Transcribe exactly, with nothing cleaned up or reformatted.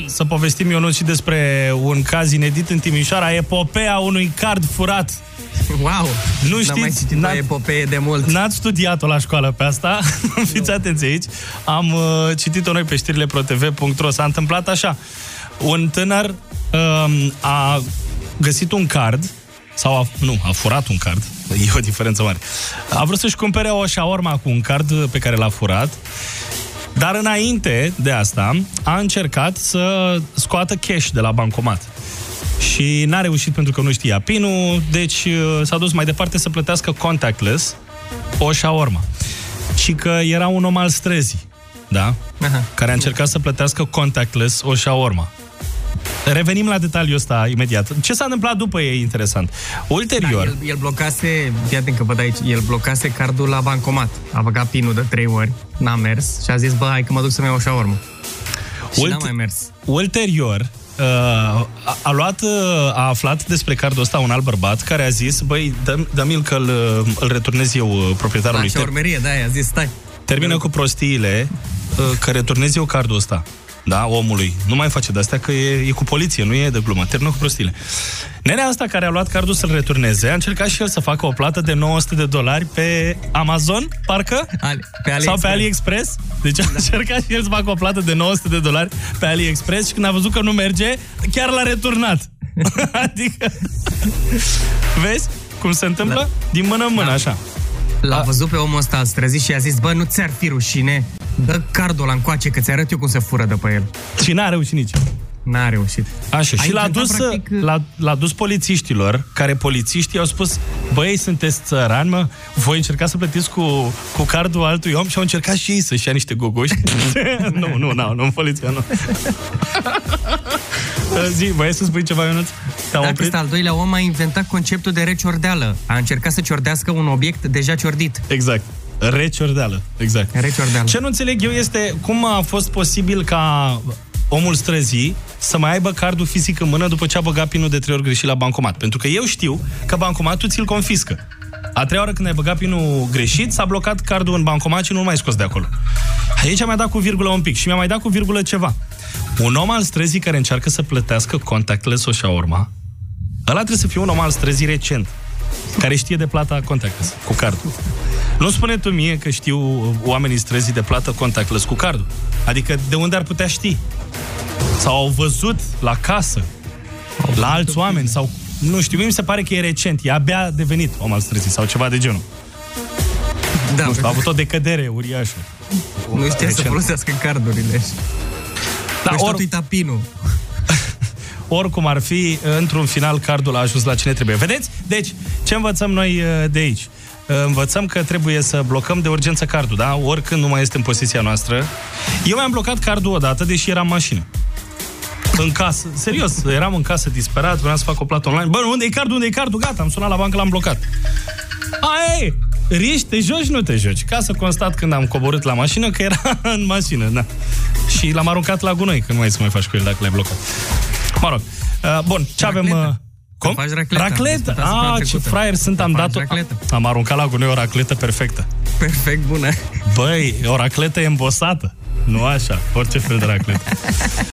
să povestim, Ionut, și despre un caz inedit în Timișoara, epopeea unui card furat. Wow! Nu știți? N-am mai citit o epopee de mult. N-ați studiat-o la școală pe asta? Fiți atenți aici. Am uh, citit-o noi pe știrile pro t v punct r o. S-a întâmplat așa. Un tânăr uh, a găsit un card, sau a, nu, a furat un card. E o diferență mare. A vrut să-și cumpere o shawarma cu un card pe care l-a furat, dar înainte de asta a încercat să scoată cash de la bancomat. Și n-a reușit pentru că nu știa pinul, deci s-a dus mai departe să plătească contactless o shawarma. Și că era un om al străzii, da? Aha. Care a încercat să plătească contactless o shawarma. Revenim la detaliul ăsta imediat. Ce s-a întâmplat după e interesant. Ulterior... Da, el, el blocase, fii atent că văd aici, el blocase cardul la bancomat. A băgat pinul de trei ori, n-a mers și a zis, bă, hai că mă duc să-mi iau o shawarma. Și Ult- n-a mai mers. Ulterior, uh, a, a luat, uh, a aflat despre cardul ăsta un alt bărbat care a zis, băi, dă- dă-mi-l că îl, îl returnez eu proprietarului. La shawarmerie, da, i-a zis, stai. Termină cu prostiile, uh, că returnez eu cardul ăsta. Da, omului. Nu mai face de-astea că e, e cu poliție, nu e de glumă. Termină cu prostile. Nenea asta care a luat cardul să-l returneze, a încercat și el să facă o plată de nouă sute de dolari pe Amazon, parcă? Ali, pe AliExpress. Sau pe AliExpress. Deci a da. încercat și el să facă o plată de nouă sute de dolari pe AliExpress și când a văzut că nu merge, chiar l-a returnat. Adică... Vezi cum se întâmplă? La... Din mână în mână, da. așa. L-a văzut pe omul ăsta al străzii și a zis, bă, nu ți-ar fi rușine? Dă cardul ăla încoace, că ți-arăt eu cum se fură de pe el. Și n-a reușit nici. N-a reușit. Așa, și l-a dus, practic... l-a, l-a dus polițiștilor, care polițiștii au spus, băi, sunteți țărani, mă? Voi încercați să plătiți cu, cu cardul altui om? Și au încercat și ei să-și ia niște gogoși. nu, nu, nu, nu, poliția, nu. Zi, voiai să spui ceva, Ionuț? Dacă ăsta al doilea om a inventat conceptul de reciordeală. A încercat să ciordească un obiect deja ciordit. Exact. Reciordeală, exact. Reciordeală. Ce nu înțeleg eu este cum a fost posibil ca omul străzii să mai aibă cardul fizic în mână după ce a băgat pinul de trei ori greșit la bancomat. Pentru că eu știu că bancomatul ți-l confiscă. A treia oară când ai băgat pinul greșit, s-a blocat cardul în bancomat și nu-l mai scos de acolo. Aici mi-a dat cu virgulă un pic și mi-a mai dat cu virgulă ceva. Un om al străzii care încearcă să plătească contactless o shawarma, ăla trebuie să fie un om al străzii recent, care știe de plata contactless cu cardul. Nu spune tu mie că știu oamenii străzii de plată contactless cu cardul. Adică de unde ar putea ști? Sau au văzut la casă, la alți oameni, sau nu știu, mi se pare că e recent, e abia devenit om al străzii sau ceva de genul. Da, nu știu, a avut o decădere uriașă. Nu știa să folosească cardurile. Da, or... tot uita pinul. Oricum ar fi, într-un final cardul a ajuns la cine trebuie. Vedeți? Deci, ce învățăm noi de aici? Învățăm că trebuie să blocăm de urgență cardul, da? Oricând nu mai este în poziția noastră. Eu mi-am blocat cardul odată, deși eram în mașină. În casă, serios, eram în casă disperat, vreau să fac o plată online. Bă, unde e cardul? Unde e cardul? Gata, am sunat la bancă, l-am blocat. Aia e! Riști, te joci, nu te joci. Ca să constat când am coborât la mașină că era în mașină, da. Și l-am aruncat la gunoi, că nu mai să mai faci cu el dacă l-ai blocat. Mă rog. Uh, bun, ce avem... Uh, cum? Faci racleta. Racletă? Ah, ce fraier sunt, am dat-o. Am aruncat la gunoi o racletă perfectă. Perfect bună. Băi, o racletă embosată. Nu așa, orice fel de racletă.